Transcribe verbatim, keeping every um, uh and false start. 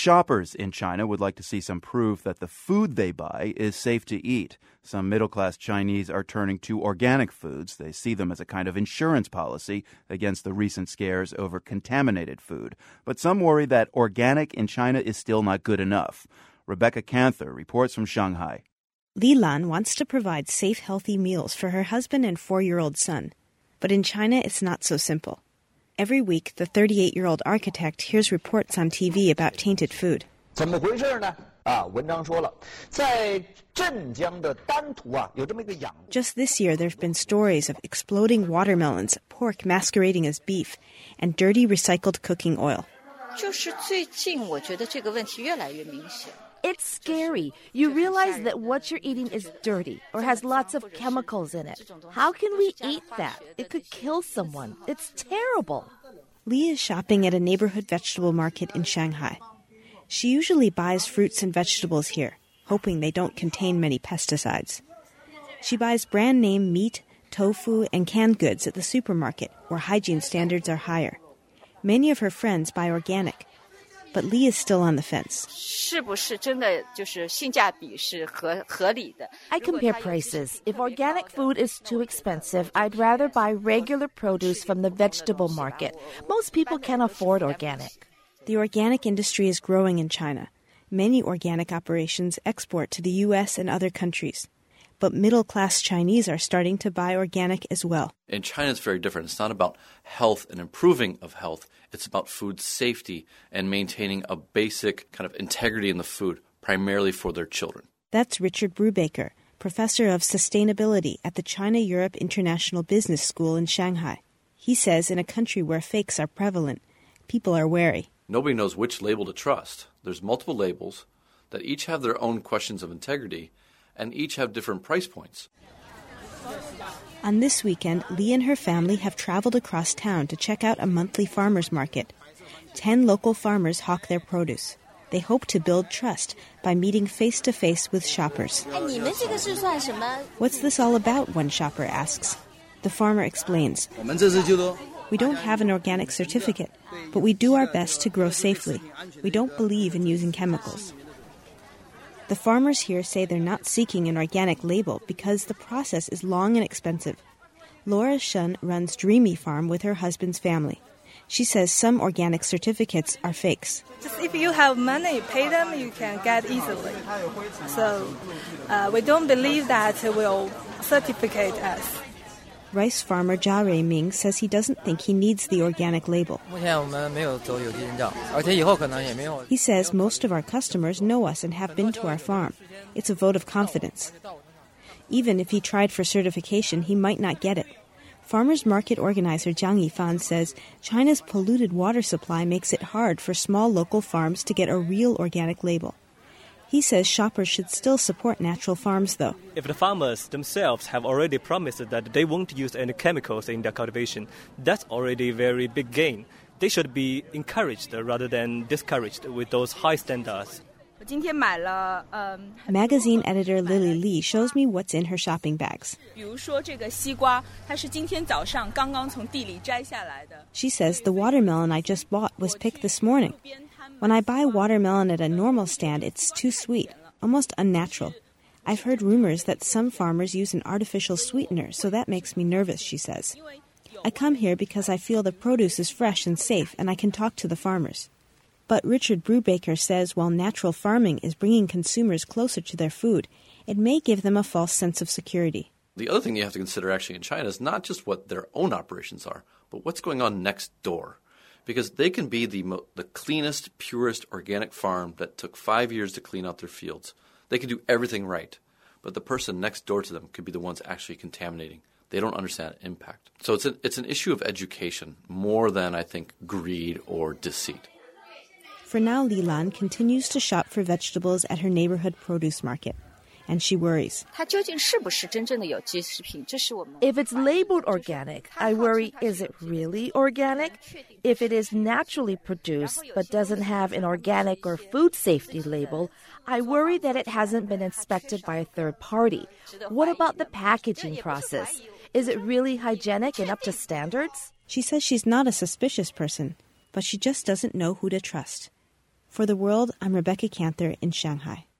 shoppers in China would like to see some proof that the food they buy is safe to eat. Some middle-class Chinese are turning to organic foods. They see them as a kind of insurance policy against the recent scares over contaminated food. But some worry that organic in China is still not good enough. Rebecca Canther reports from Shanghai. Li Lan wants to provide safe, healthy meals for her husband and four-year-old son. But in China, it's not so simple. Every week, the thirty-eight-year-old architect hears reports on T V about tainted food. Just this year, there have been stories of exploding watermelons, pork masquerading as beef, and dirty recycled cooking oil. It's scary. You realize that what you're eating is dirty or has lots of chemicals in it. How can we eat that? It could kill someone. It's terrible. Li is shopping at a neighborhood vegetable market in Shanghai. She usually buys fruits and vegetables here, hoping they don't contain many pesticides. She buys brand name meat, tofu, and canned goods at the supermarket, where hygiene standards are higher. Many of her friends buy organic, but Li is still on the fence. I compare prices. If organic food is too expensive, I'd rather buy regular produce from the vegetable market. Most people can't afford organic. The organic industry is growing in China. Many organic operations export to the U S and other countries. But middle-class Chinese are starting to buy organic as well. In China, it's very different. It's not about health and improving of health. It's about food safety and maintaining a basic kind of integrity in the food, primarily for their children. That's Richard Brubaker, professor of sustainability at the China-Europe International Business School in Shanghai. He says in a country where fakes are prevalent, people are wary. Nobody knows which label to trust. There's multiple labels that each have their own questions of integrity, and each have different price points. On this weekend, Li and her family have traveled across town to check out a monthly farmers market. Ten local farmers hawk their produce. They hope to build trust by meeting face-to-face with shoppers. What's this all about, one shopper asks. The farmer explains. We don't have an organic certificate, but we do our best to grow safely. We don't believe in using chemicals. The farmers here say they're not seeking an organic label because the process is long and expensive. Laura Shun runs Dreamy Farm with her husband's family. She says some organic certificates are fakes. Just if you have money, pay them, you can get easily. So uh, we don't believe that will certificate us. Rice farmer Jia Ruiming says he doesn't think he needs the organic label. He says most of our customers know us and have been to our farm. It's a vote of confidence. Even if he tried for certification, he might not get it. Farmers market organizer Jiang Yifan says China's polluted water supply makes it hard for small local farms to get a real organic label. He says shoppers should still support natural farms, though. If the farmers themselves have already promised that they won't use any chemicals in their cultivation, that's already a very big gain. They should be encouraged rather than discouraged with those high standards. Magazine editor Lily Lee shows me what's in her shopping bags. She says the watermelon I just bought was picked this morning. When I buy watermelon at a normal stand, it's too sweet, almost unnatural. I've heard rumors that some farmers use an artificial sweetener, so that makes me nervous, she says. I come here because I feel the produce is fresh and safe, and I can talk to the farmers. But Richard Brubaker says while natural farming is bringing consumers closer to their food, it may give them a false sense of security. The other thing you have to consider actually in China is not just what their own operations are, but what's going on next door. Because they can be the mo- the cleanest, purest organic farm that took five years to clean out their fields. They can do everything right, but the person next door to them could be the ones actually contaminating. They don't understand impact. So it's, a, it's an issue of education more than, I think, greed or deceit. For now, Li Lan continues to shop for vegetables at her neighborhood produce market. And she worries. If it's labeled organic, I worry, is it really organic? If it is naturally produced but doesn't have an organic or food safety label, I worry that it hasn't been inspected by a third party. What about the packaging process? Is it really hygienic and up to standards? She says she's not a suspicious person, but she just doesn't know who to trust. For The World, I'm Rebecca Cantor in Shanghai.